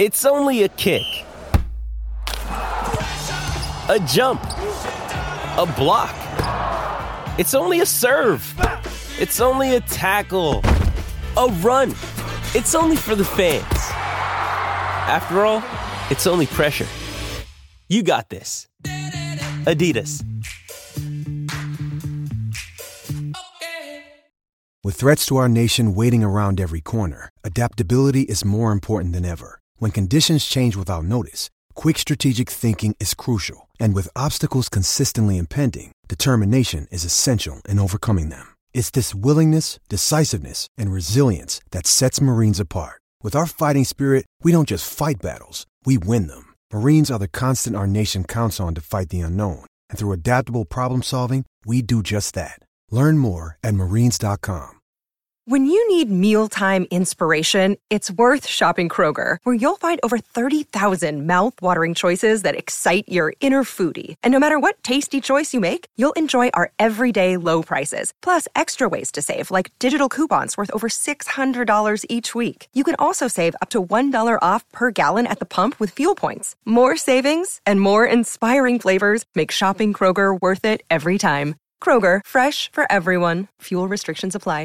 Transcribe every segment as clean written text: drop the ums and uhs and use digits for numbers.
It's only a kick, a jump, a block. It's only a serve. It's only a tackle, a run. It's only for the fans. After all, it's only pressure. You got this. Adidas. With threats to our nation waiting around every corner, adaptability is more important than ever. When conditions change without notice, quick strategic thinking is crucial. And with obstacles consistently impending, determination is essential in overcoming them. It's this willingness, decisiveness, and resilience that sets Marines apart. With our fighting spirit, we don't just fight battles, we win them. Marines are the constant our nation counts on to fight the unknown. And through adaptable problem solving, we do just that. Learn more at marines.com. When you need mealtime inspiration, it's worth shopping Kroger, where you'll find over 30,000 mouth-watering choices that excite your inner foodie. And no matter what tasty choice you make, you'll enjoy our everyday low prices, plus extra ways to save, like digital coupons worth over $600 each week. You can also save up to $1 off per gallon at the pump with fuel points. More savings and more inspiring flavors make shopping Kroger worth it every time. Kroger, fresh for everyone. Fuel restrictions apply.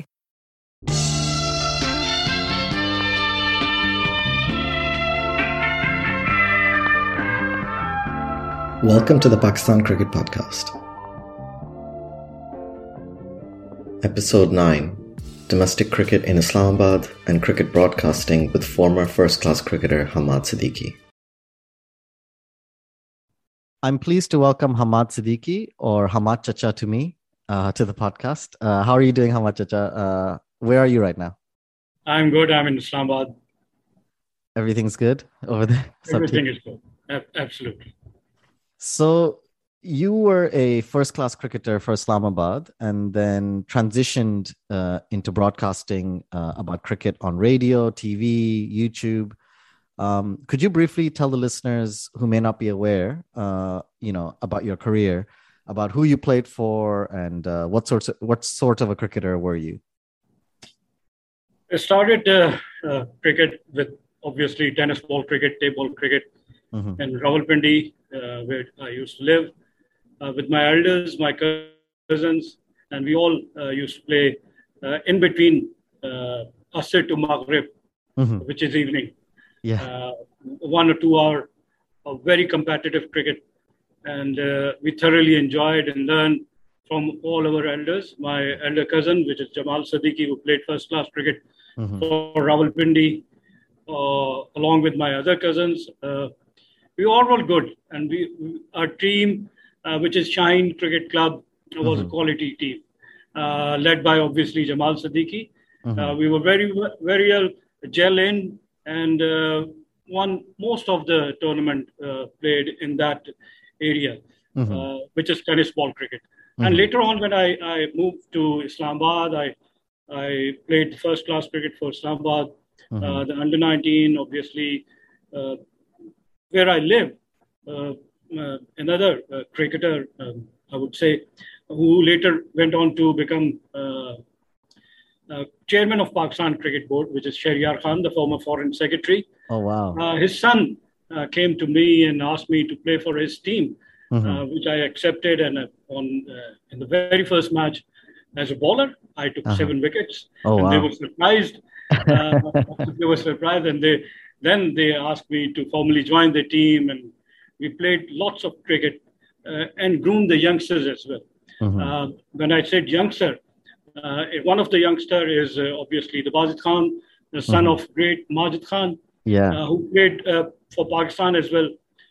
Welcome to the Pakistan Cricket Podcast. Episode 9, Domestic Cricket in Islamabad and Cricket Broadcasting with former first-class cricketer Hamad Siddiqui. I'm pleased to welcome Hamad Siddiqui, or Hamad Chacha to me, to the podcast. How are you doing, Hamad Chacha? Where are you right now? I'm good. I'm in Islamabad. Everything's good over there? Everything is good. Absolutely. So you were a first-class cricketer for Islamabad and then transitioned into broadcasting about cricket on radio, TV, YouTube. Could you briefly tell the listeners who may not be aware, about your career, about who you played for and what sort of a cricketer were you? I started cricket with obviously tennis ball cricket, table cricket, in Rawalpindi, where I used to live, with my elders, my cousins, and we all used to play in between Asr to Maghrib, which is evening. Yeah. 1 or 2 hour of very competitive cricket. And we thoroughly enjoyed and learned from all our elders. My elder cousin, which is Jamal Siddiqui, who played first-class cricket for Rawalpindi, along with my other cousins. We all were good. And our team, which is Shine Cricket Club, was a quality team, led by, obviously, Jamal Siddiqui. We were very, very well gel in and won most of the tournament played in that area, which is tennis ball cricket. And later on, when I moved to Islamabad, I played first-class cricket for Islamabad, the under-19, obviously, where I live. Another cricketer, I would say, who later went on to become chairman of Pakistan Cricket Board, which is Shahryar Khan, the former foreign secretary. Oh, wow. His son came to me and asked me to play for his team, which I accepted. And in the very first match, as a bowler, I took 7 wickets. Oh, and wow. They were surprised. And then they asked me to formally join the team. And we played lots of cricket and groomed the youngsters as well. When I said youngster, one of the youngsters is obviously the Bazid Khan, the son of great Majid Khan, who played for Pakistan as well.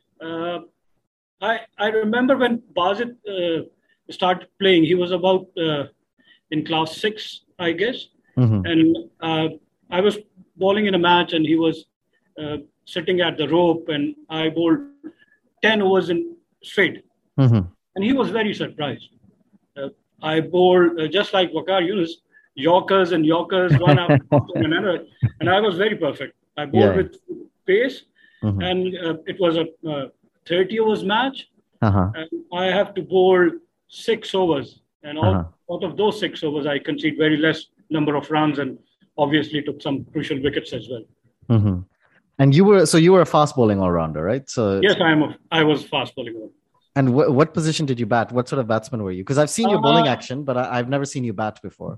I remember when Bazid started playing, he was about in class 6, I guess. And I was bowling in a match and he was sitting at the rope and I bowled 10 overs in straight. And he was very surprised. I bowled just like Waqar Yunus, Yorkers, one after another. And I was very perfect. I bowled with pace and it was a 30 overs match. And I have to bowl 6 overs. And out of those 6 overs, I conceded very less number of runs and obviously took some crucial wickets as well. And you were a fast bowling all-rounder, right? So Yes, I was fast bowling. And what position did you bat? What sort of batsman were you? Because I've seen your bowling action, but I've never seen you bat before.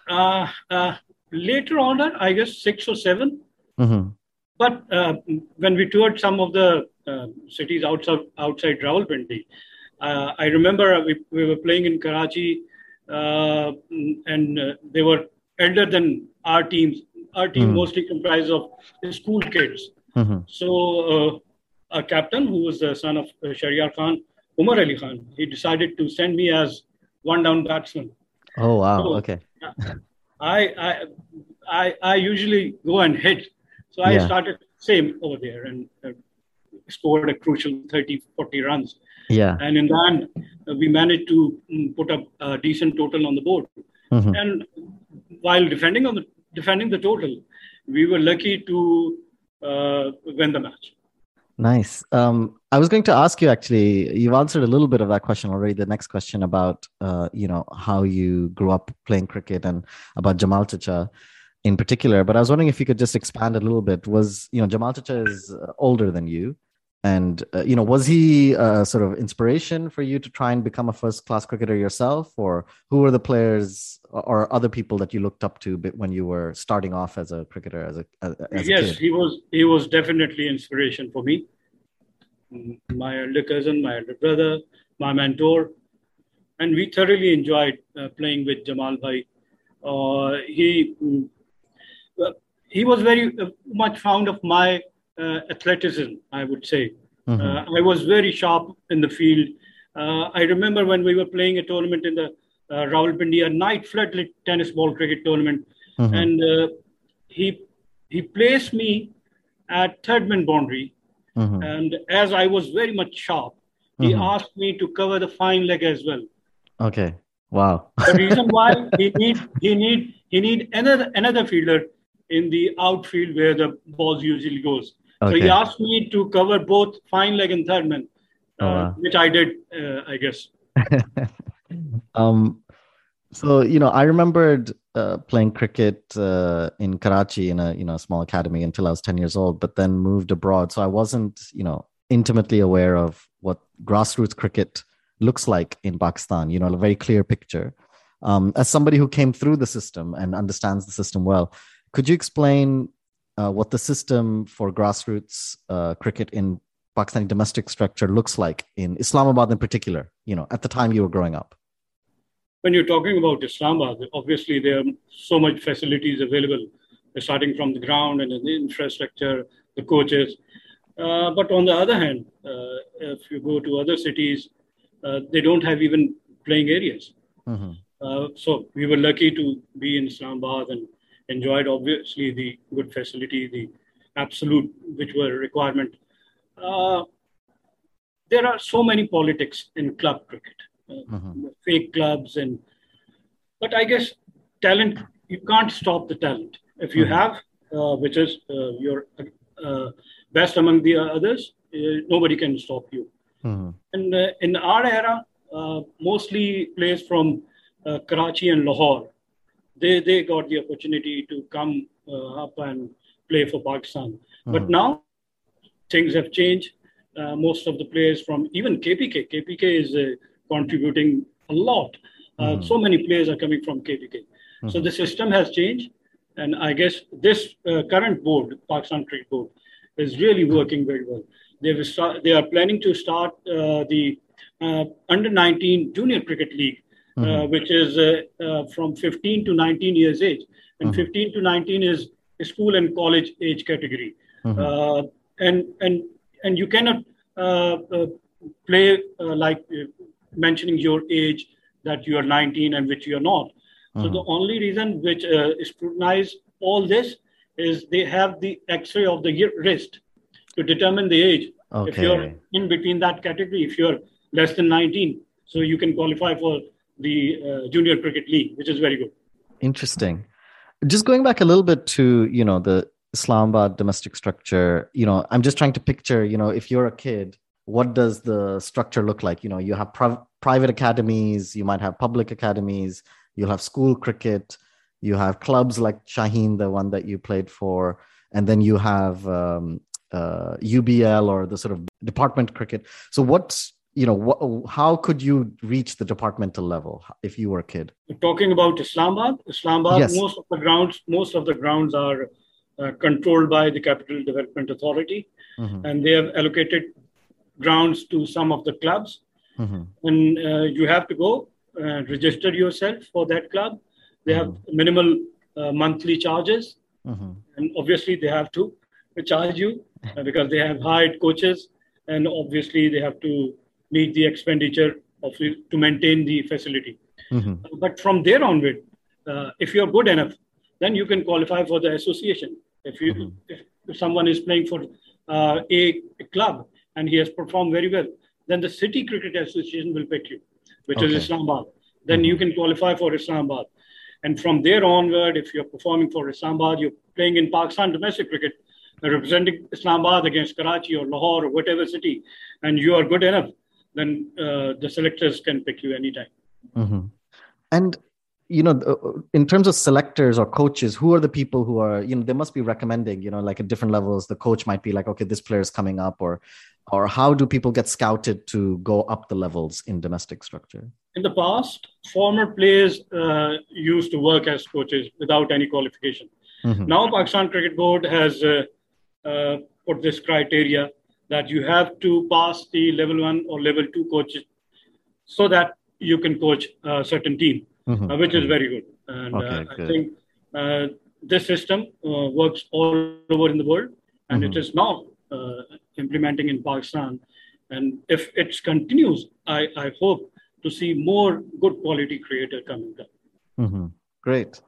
Later on, I guess 6 or 7. Mm-hmm. But when we toured some of the cities outside Rawalpindi, I remember we were playing in Karachi, and they were elder than our teams. Our team mostly comprised of school kids. Mm-hmm. So our captain, who was the son of Shahryar Khan, Umar Ali Khan, he decided to send me as one-down batsman. Oh, wow. So, okay. I usually go and hit. So I started same over there and scored a crucial 30, 40 runs. Yeah. And in the end, we managed to put up a decent total on the board. Mm-hmm. And while defending the total, we were lucky to win the match. Nice. I was going to ask you, actually, you've answered a little bit of that question already. The next question about, how you grew up playing cricket and about Jamal Chacha in particular. But I was wondering if you could just expand a little bit. Jamal Chacha is older than you. And, was he a sort of inspiration for you to try and become a first-class cricketer yourself? Or who were the players or other people that you looked up to when you were starting off as a cricketer, as a Yes, kid? he was definitely inspiration for me. My elder cousin, my elder brother, my mentor. And we thoroughly enjoyed playing with Jamal Bhai. He was very much fond of my athleticism, I would say. Mm-hmm. I was very sharp in the field. I remember when we were playing a tournament in the Rawalpindi, a night floodlit tennis ball cricket tournament, Mm-hmm. and he placed me at third man boundary. Mm-hmm. And as I was very much sharp, he Mm-hmm. asked me to cover the fine leg as well. Okay. Wow. The reason why he need another fielder in the outfield where the balls usually goes. So Okay. he asked me to cover both fine leg and third man, wow. which I did, I guess. So, I remembered playing cricket in Karachi in a small academy until I was 10 years old, but then moved abroad. So I wasn't, intimately aware of what grassroots cricket looks like in Pakistan, a very clear picture. As somebody who came through the system and understands the system well, could you explain what the system for grassroots cricket in Pakistani domestic structure looks like in Islamabad in particular, at the time you were growing up? When you're talking about Islamabad, obviously there are so much facilities available, starting from the ground and the infrastructure, the coaches. But on the other hand, if you go to other cities, they don't have even playing areas. Mm-hmm. So we were lucky to be in Islamabad and enjoyed obviously the good facility, the absolute, which were a requirement. There are so many politics in club cricket. Fake clubs, but I guess talent, you can't stop the talent. If you have, which is your best among the others, nobody can stop you. Mm-hmm. And in our era, mostly players from Karachi and Lahore, they got the opportunity to come up and play for Pakistan. Mm-hmm. But now things have changed. Most of the players from even KPK is contributing a lot. So many players are coming from KPK. Mm-hmm. So the system has changed. And I guess this current board, Pakistan Cricket Board, is really working very well. They are planning to start the Under-19 Junior Cricket League, which is from 15 to 19 years age. And 15 to 19 is school and college age category. And you cannot play like mentioning your age that you are 19 and which you are not. So the only reason which scrutinize all this is they have the X-ray of the wrist to determine the age. Okay. If you're in between that category, if you're less than 19, so you can qualify for the Junior Cricket League, which is very good. Interesting. Just going back a little bit to, the Islamabad domestic structure, I'm just trying to picture, if you're a kid, what does the structure look like? You have private academies, you might have public academies, you'll have school cricket, you have clubs like Shaheen, the one that you played for. and then you have UBL or the sort of department cricket. So how could you reach the departmental level if you were a kid? Talking about Islamabad, Yes. most of the grounds are controlled by the Capital Development Authority, and they have allocated grounds to some of the clubs. And you have to go and register yourself for that club. They have minimal monthly charges, and obviously they have to charge you because they have hired coaches, and obviously they have to meet the expenditure to maintain the facility. But from there onward, if you're good enough, then you can qualify for the association. If someone is playing for a club and he has performed very well, then the City Cricket Association will pick you, which is Islamabad. Then you can qualify for Islamabad. And from there onward, if you're performing for Islamabad, you're playing in Pakistan domestic cricket, representing Islamabad against Karachi or Lahore or whatever city, and you are good enough, then the selectors can pick you anytime. And, in terms of selectors or coaches, who are the people who are, they must be recommending, like at different levels, the coach might be like, okay, this player is coming up, or how do people get scouted to go up the levels in domestic structure? In the past, former players used to work as coaches without any qualification. Now, Pakistan Cricket Board has put this criteria that you have to pass the level 1 or level 2 coaches so that you can coach a certain team, which is very good. And I think this system works all over in the world, and it is now implementing in Pakistan. And if it continues, I hope to see more good quality creator coming up. Great.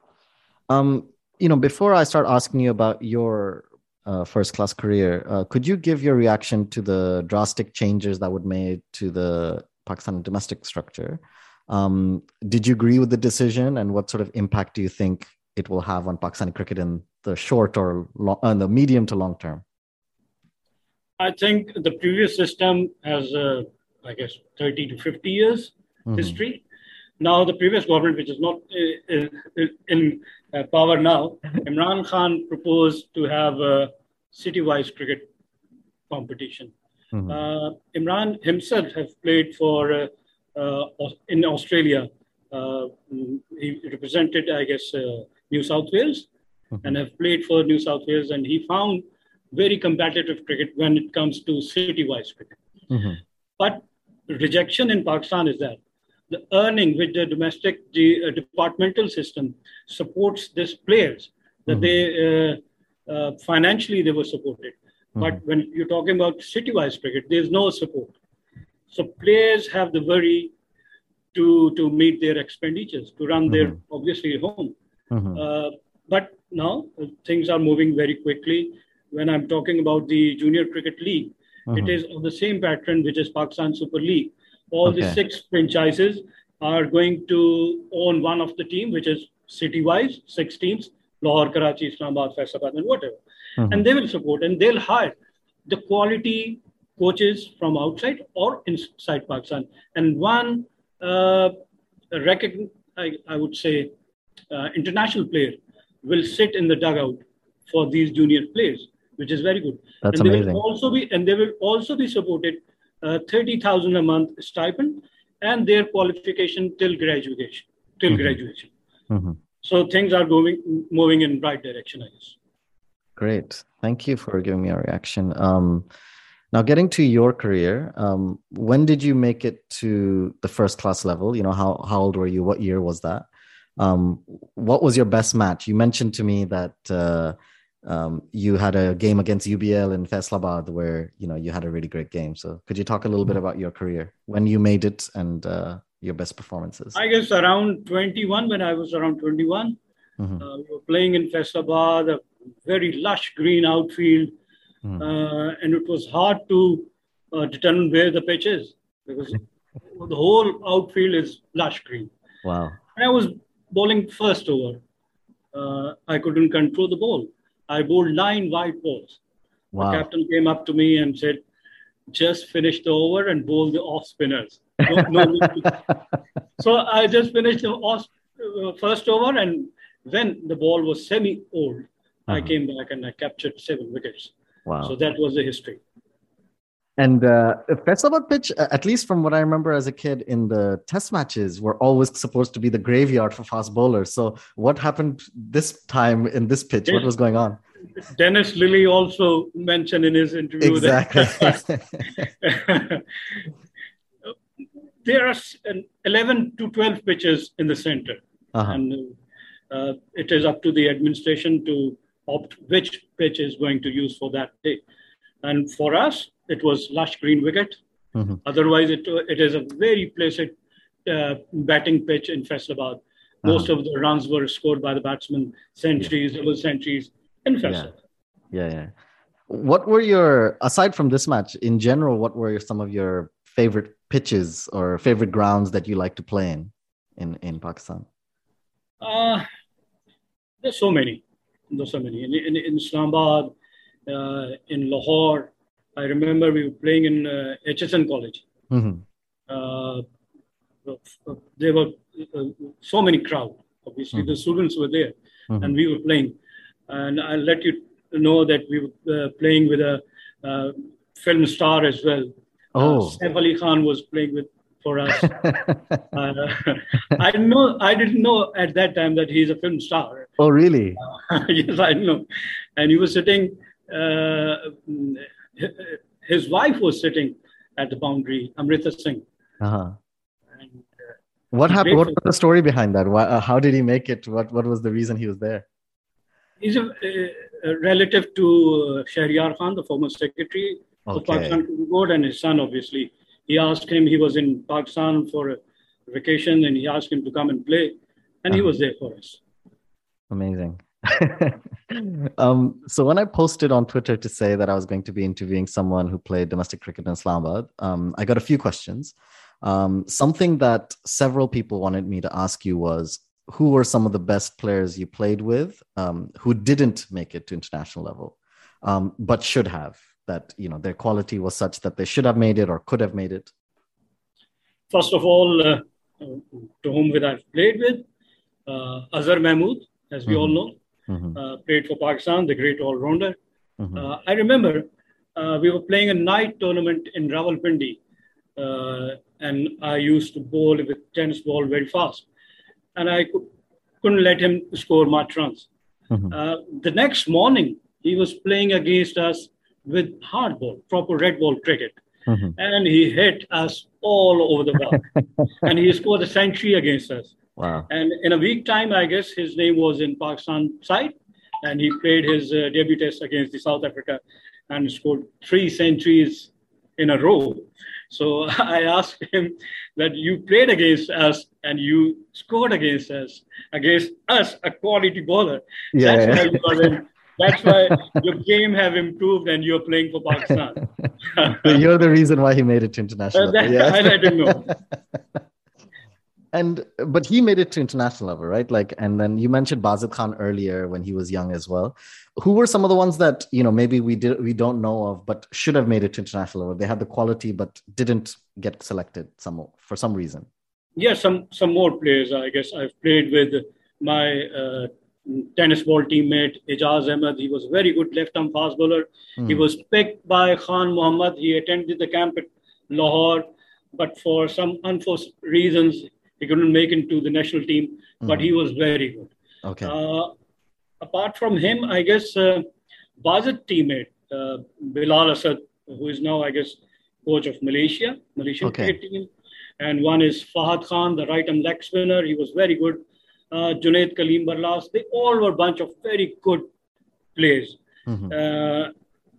Before I start asking you about your first class career, could you give your reaction to the drastic changes that were made to the Pakistan domestic structure? Did you agree with the decision, and what sort of impact do you think it will have on Pakistani cricket in the short or the medium to long term? I think the previous system has, 30 to 50 years history. Now, the previous government, which is not in power now, Imran Khan proposed to have a city-wise cricket competition. Imran himself has played for in Australia. He represented, New South Wales, and have played for New South Wales, and he found very competitive cricket when it comes to city-wise cricket. But rejection in Pakistan is that the earning which the domestic departmental system supports these players, that they financially they were supported. But when you're talking about city-wise cricket, there's no support. So players have the worry to meet their expenditures, to run their, obviously, home. But now things are moving very quickly. When I'm talking about the Junior Cricket League, it is of the same pattern, which is Pakistan Super League. All the 6 franchises are going to own one of the team, which is city-wise, 6 teams, Lahore, Karachi, Islamabad, Faisalabad, and whatever. And they will support, and they'll hire the quality coaches from outside or inside Pakistan. And one, I would say, international player will sit in the dugout for these junior players, which is very good. That's and amazing. They will also be supported 30,000 a month stipend and their qualification till graduation. So things are moving in right direction, I guess. Great. Thank you for giving me a reaction. Now, getting to your career, when did you make it to the first class level? How old were you? What year was that? What was your best match? You mentioned to me that you had a game against UBL in Faisalabad where, you had a really great game. So could you talk a little bit about your career, when you made it, and your best performances? I guess around 21, when I was around 21, we were playing in Faisalabad, a very lush green outfield. And it was hard to determine where the pitch is, because the whole outfield is lush green. Wow. And I was bowling first over. I couldn't control the ball. I bowled 9 wide balls. Wow. The captain came up to me and said, just finish the over and bowl the off spinners. So I just finished the first over, and when the ball was semi-old, I came back and I captured 7 wickets. Wow. So that was the history. And Faisalabad pitch, at least from what I remember as a kid in the test matches, were always supposed to be the graveyard for fast bowlers. So what happened this time in this pitch? What was going on? Dennis Lilly also mentioned in his interview that there are 11 to 12 pitches in the center. And it is up to the administration to opt which pitch is going to use for that day. And for us, it was lush green wicket. Otherwise, it is a very placid batting pitch in Faisalabad. Most of the runs were scored by the batsmen, centuries, double centuries in Faisalabad. Yeah. What were aside from this match, in general, what were some of your favorite pitches or favorite grounds that you like to play in Pakistan? There's so many. In Islamabad, in Lahore, I remember we were playing in HSN College. There were so many crowd. Obviously, the students were there, and we were playing. And I'll let you know that we were playing with a film star as well. Saif Ali Khan was playing for us. I didn't know at that time that he's a film star. Oh, really? Yes, I know. And he was sitting. His wife was sitting at the boundary, Amrita Singh. And, what happened? What was the story behind that? How did he make it? What was the reason he was there? He's a relative to Shahryar Khan, the former secretary of Pakistan Cricket Board, and his son, obviously. He asked him, he was in Pakistan for a vacation, and he asked him to come and play. And he was there for us. Amazing. So when I posted on Twitter to say that I was going to be interviewing someone who played domestic cricket in Islamabad, I got a few questions. Something that several people wanted me to ask you was, who were some of the best players you played with who didn't make it to international level, but should have, that, their quality was such that they should have made it or could have made it? First of all, to whom I've played with, Azhar Mahmood, as we all know, played for Pakistan, the great all-rounder. I remember we were playing a night tournament in Rawalpindi, and I used to bowl with tennis ball very fast. And I couldn't let him score much runs. The next morning, he was playing against us with hard ball, proper red ball cricket. And he hit us all over the ball. And he scored a century against us. Wow. And in a week time, I guess his name was in Pakistan side. And he played his debut test against the South Africa and scored 3 centuries in a row. So I asked him that you played against us and you scored against us, a quality bowler. That's why you are in. That's why your game have improved and you're playing for Pakistan. So you're the reason why he made it to international level. I didn't know. But he made it to international level, right? And then you mentioned Bazid Khan earlier when he was young as well. Who were some of the ones that, maybe we don't know of, but should have made it to international level? They had the quality, but didn't get selected for some reason. Yeah, some more players. I guess I've played with my tennis ball teammate, Ijaz Ahmed. He was a very good left-arm fast bowler. He was picked by Khan Muhammad. He attended the camp at Lahore, but for some unforced reasons, he couldn't make it to the national team, but he was very good. Okay. Apart from him, I guess Bazid teammate, Bilal Asad, who is now, I guess, coach of Malaysian cricket team. And one is Fahad Khan, the right-arm leg spinner. He was very good. Junaid Kaleem Barlas. They all were a bunch of very good players. And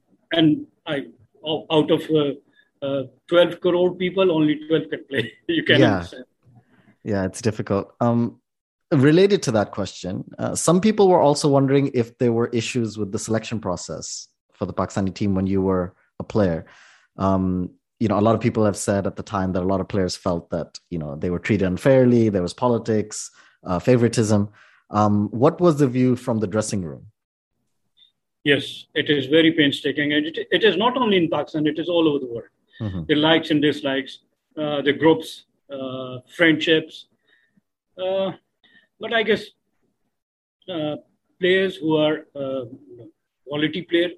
out of 12 crore people, only 12 can play. You can understand. Yeah, it's difficult. Related to that question, some people were also wondering if there were issues with the selection process for the Pakistani team when you were a player. A lot of people have said at the time that a lot of players felt that, they were treated unfairly. There was politics, favoritism. What was the view from the dressing room? Yes, it is very painstaking. And it is not only in Pakistan, it is all over the world. The likes and dislikes, the groups, friendships. But I guess players who are quality player,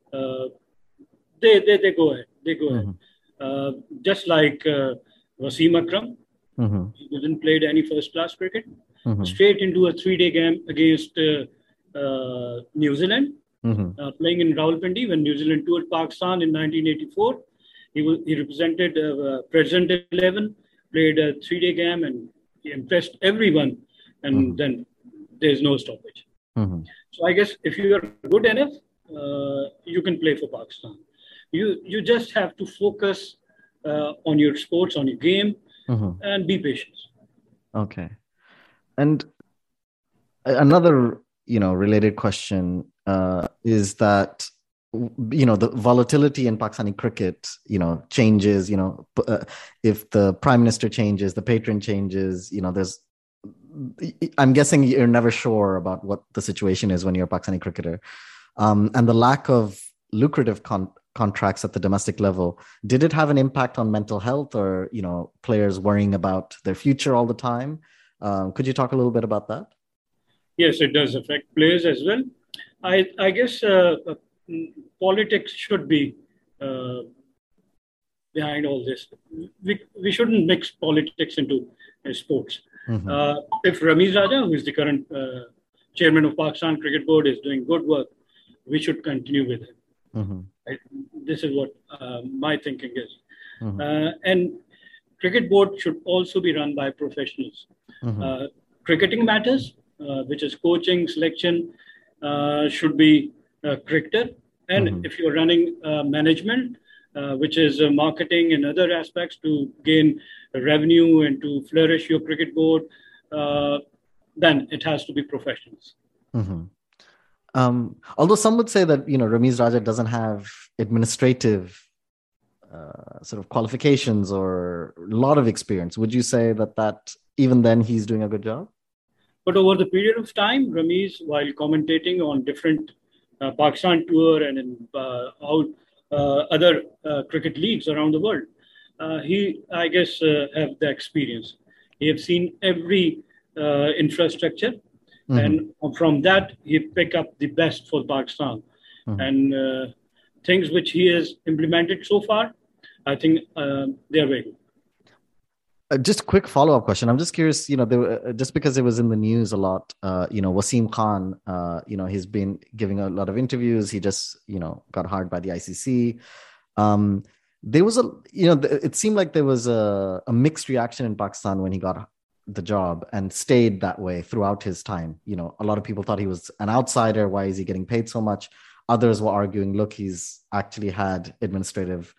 they go ahead. They go ahead. Just like Wasim Akram, he didn't play any first-class cricket. Straight into a 3-day game against New Zealand, playing in Rawalpindi when New Zealand toured Pakistan in 1984. He represented present 11, played a 3-day game, and he impressed everyone. And then there's no stoppage. So I guess if you are good enough, you can play for Pakistan. You just have to focus on your sports, on your game, and be patient. Okay. And another, related question is that, the volatility in Pakistani cricket, changes, if the prime minister changes, the patron changes, I'm guessing you're never sure about what the situation is when you're a Pakistani cricketer. And the lack of lucrative contracts at the domestic level, did it have an impact on mental health or, players worrying about their future all the time? Could you talk a little bit about that? Yes, it does affect players as well. I guess politics should be behind all this. We shouldn't mix politics into sports. If Ramiz Raja, who is the current chairman of Pakistan Cricket Board, is doing good work, we should continue with him. This is what my thinking is. And Cricket Board should also be run by professionals. Cricketing matters, which is coaching, selection, should be cricketer. And if you're running management, which is marketing and other aspects to gain revenue and to flourish your cricket board, then it has to be professionals. Although some would say that, Ramiz Raja doesn't have administrative sort of qualifications or a lot of experience. Would you say that even then he's doing a good job? But over the period of time, Ramiz, while commentating on different Pakistan tour and in other cricket leagues around the world, he, I guess, have the experience. He have seen every infrastructure, and from that he pick up the best for Pakistan. And things which he has implemented so far, I think they are very good. Just a quick follow-up question. I'm just curious, just because it was in the news a lot, Wasim Khan, he's been giving a lot of interviews. He just, got hired by the ICC. There was it seemed like there was a mixed reaction in Pakistan when he got the job and stayed that way throughout his time. A lot of people thought he was an outsider. Why is he getting paid so much? Others were arguing, look, he's actually had administrative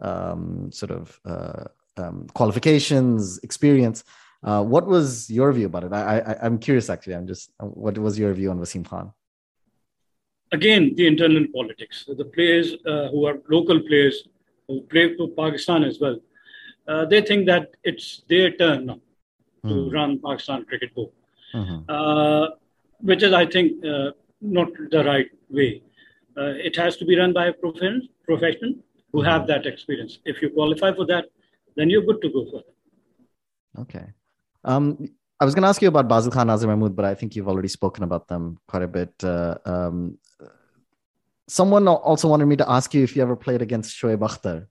qualifications, experience. What was your view about it? I'm curious, actually. What was your view on Wasim Khan? Again, the internal politics. The players who are local players who play for Pakistan as well, they think that it's their turn now to run Pakistan Cricket Board, which is, I think, not the right way. It has to be run by a professional who have that experience. If you qualify for that, then you're good to go for it. Okay. I was going to ask you about Bazil Khan, Nazir Mahmood, but I think you've already spoken about them quite a bit. Someone also wanted me to ask you if you ever played against Shoaib Akhtar.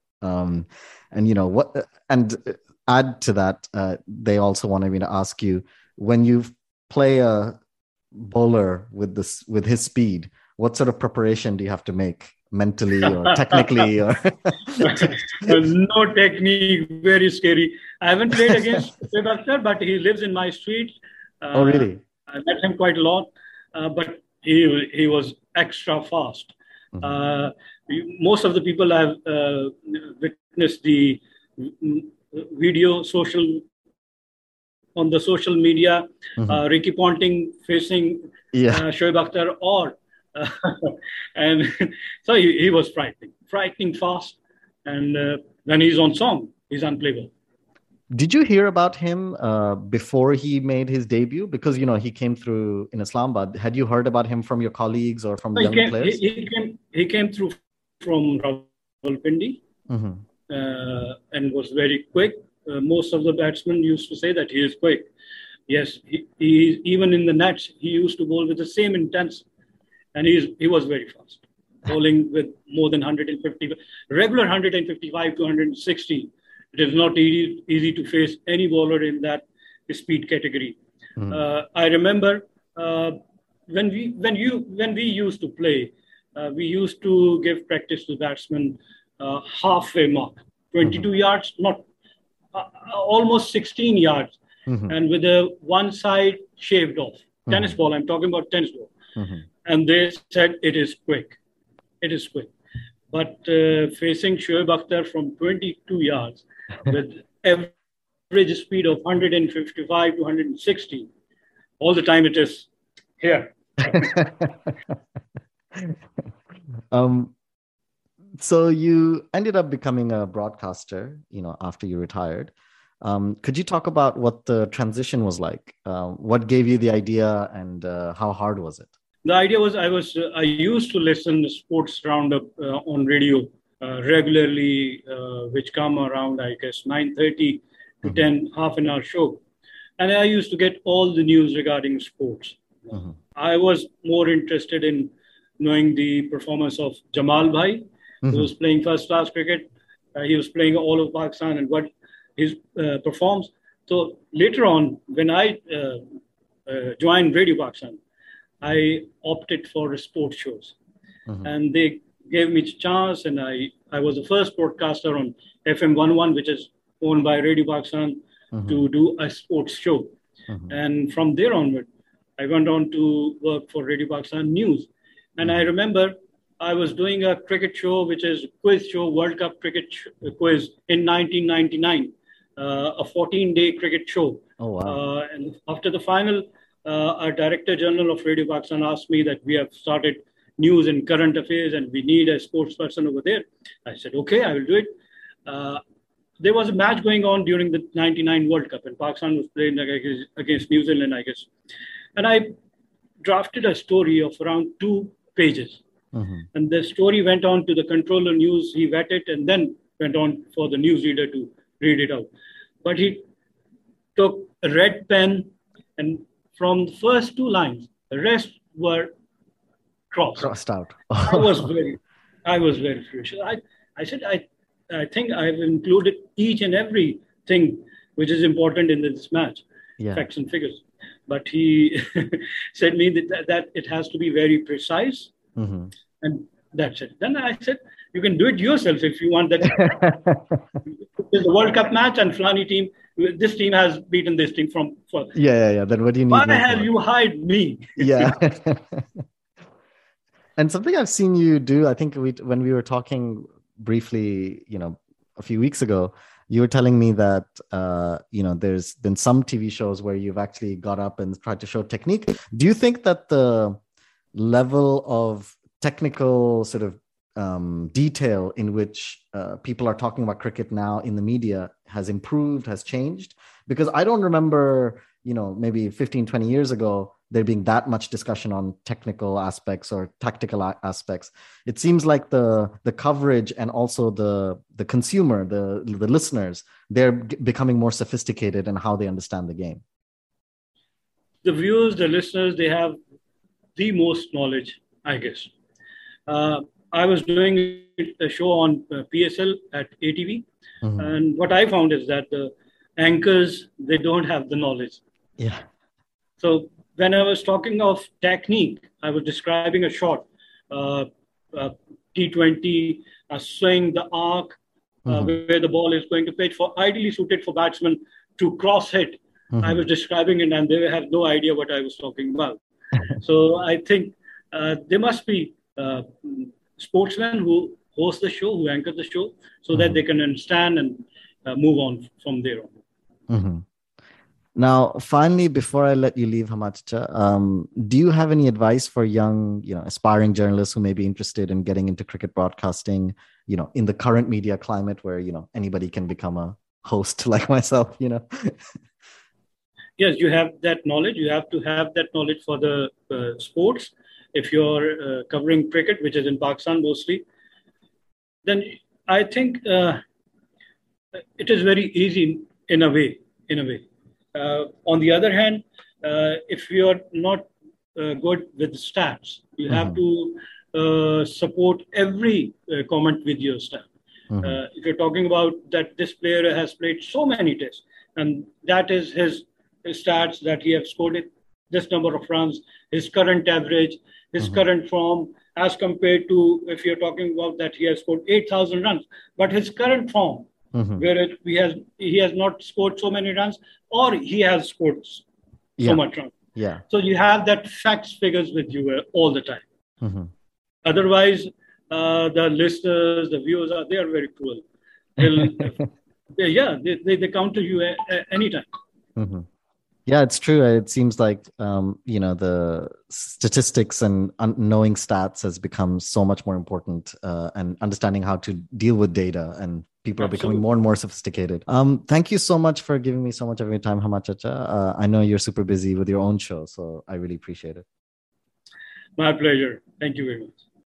And add to that, they also wanted me to ask you, when you play a bowler with his speed, what sort of preparation do you have to make? Mentally or technically? Or No technique, very scary. I haven't played against Shoaib Akhtar, but he lives in my street. Oh, really? I met him quite a lot, but he was extra fast. Most of the people I've witnessed the video on the social media, Ricky Ponting facing Shoaib Akhtar or and so he was frightening fast, and when he's on song, he's unplayable. Did you hear about him before he made his debut? Because he came through in Islamabad. Had you heard about him from your colleagues or from younger players? He came through from Rawalpindi and was very quick. Most of the batsmen used to say that he is quick, Yes, he even in the nets, he used to bowl with the same intensity, and he was very fast, bowling with more than 150, regular 155 to 160. It is not easy to face any bowler in that speed category. I remember when we used to play, we used to give practice to batsmen halfway mark, 22 yards, not almost 16 yards, and with the one side shaved off. Tennis ball, I'm talking about tennis ball. And they said it is quick. It is quick. But facing Shoaib Akhtar from 22 yards with average speed of 155 to 160, all the time it is here. So you ended up becoming a broadcaster, after you retired. Could you talk about what the transition was like? What gave you the idea, and how hard was it? The idea was I used to listen to sports roundup on radio regularly, which come around, I guess, 9:30 to 10, half an hour show. And I used to get all the news regarding sports. I was more interested in knowing the performance of Jamal Bhai, who was playing first-class cricket. He was playing all of Pakistan and what he performs. So later on, when I joined Radio Pakistan, I opted for sports shows. And they gave me a chance, and I was the first broadcaster on FM 11, which is owned by Radio Pakistan, to do a sports show. And from there onward, I went on to work for Radio Pakistan News. And I remember I was doing a cricket show, which is a quiz show, World Cup cricket quiz in 1999, a 14-day cricket show. Oh, wow. And after the final, our Director General of Radio Pakistan asked me that we have started news and current affairs and we need a sports person over there. I said, okay, I will do it. There was a match going on during the 99 World Cup, and Pakistan was playing against New Zealand, I guess. And I drafted a story of around 2 pages. And the story went on to the controller news. He vetted and then went on for the newsreader to read it out. But he took a red pen, and from the first 2 lines, the rest were crossed out. I was very furious. I said, I think I've included each and every thing which is important in this match, facts and figures. But he said me that it has to be very precise, and that's it. Then I said, you can do it yourself if you want that. It's the World Cup match, and Fulani team, this team has beaten this team from. Yeah. Then what do you need? Why have you hired me? Yeah. And something I've seen you do, I think when we were talking briefly, a few weeks ago, you were telling me that, there's been some TV shows where you've actually got up and tried to show technique. Do you think that the level of technical sort of detail in which people are talking about cricket now in the media has improved, has changed? Because I don't remember, maybe 15, 20 years ago, there being that much discussion on technical aspects or tactical aspects. It seems like the coverage and also the consumer, the listeners, they're becoming more sophisticated in how they understand the game. The viewers, the listeners, they have the most knowledge, I guess. I was doing a show on PSL at ATV. And what I found is that the anchors, they don't have the knowledge. Yeah. So when I was talking of technique, I was describing a shot, T20, a swing, the arc, where the ball is going to pitch, for ideally suited for batsmen to cross hit. I was describing it, and they have no idea what I was talking about. So I think there must be sportsmen who host the show, who anchor the show, so that they can understand and move on from there on. Now, finally, before I let you leave, Hamad Chacha, do you have any advice for young, aspiring journalists who may be interested in getting into cricket broadcasting, in the current media climate where, anybody can become a host like myself, Yes, you have that knowledge. You have to have that knowledge for the sports. If you're covering cricket, which is in Pakistan mostly, then I think it is very easy in a way. On the other hand, if you're not good with stats, you have to support every comment with your stat. If you're talking about that this player has played so many tests, and that is his stats that he has scored this number of runs, his current average, his current form, as compared to if you're talking about that he has scored 8,000 runs, but his current form, where he has not scored so many runs, or he has scored so much runs. Yeah. So you have that facts figures with you all the time. Otherwise, the listeners, the viewers they are very cruel. They counter you anytime. Yeah, it's true. It seems like, the statistics and knowing stats has become so much more important, and understanding how to deal with data, and people are becoming more and more sophisticated. Thank you so much for giving me so much of your time, Hamad Chacha. I know you're super busy with your own show, so I really appreciate it. My pleasure. Thank you very much.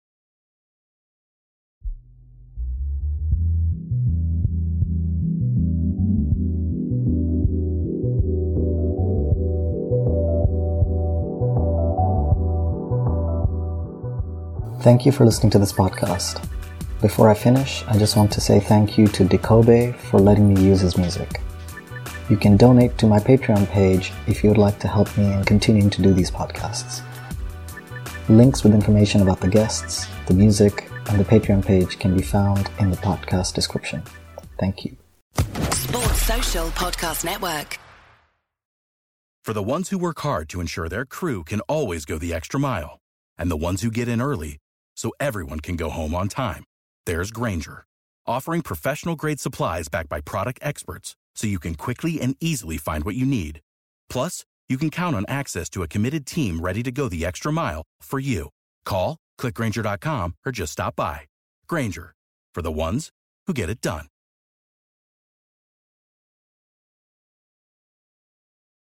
Thank you for listening to this podcast. Before I finish, I just want to say thank you to Dikobe for letting me use his music. You can donate to my Patreon page if you would like to help me in continuing to do these podcasts. Links with information about the guests, the music, and the Patreon page can be found in the podcast description. Thank you. Sports Social Podcast Network. For the ones who work hard to ensure their crew can always go the extra mile, and the ones who get in early so everyone can go home on time, there's Grainger, offering professional-grade supplies backed by product experts so you can quickly and easily find what you need. Plus, you can count on access to a committed team ready to go the extra mile for you. Call, click Grainger.com, or just stop by. Grainger, for the ones who get it done.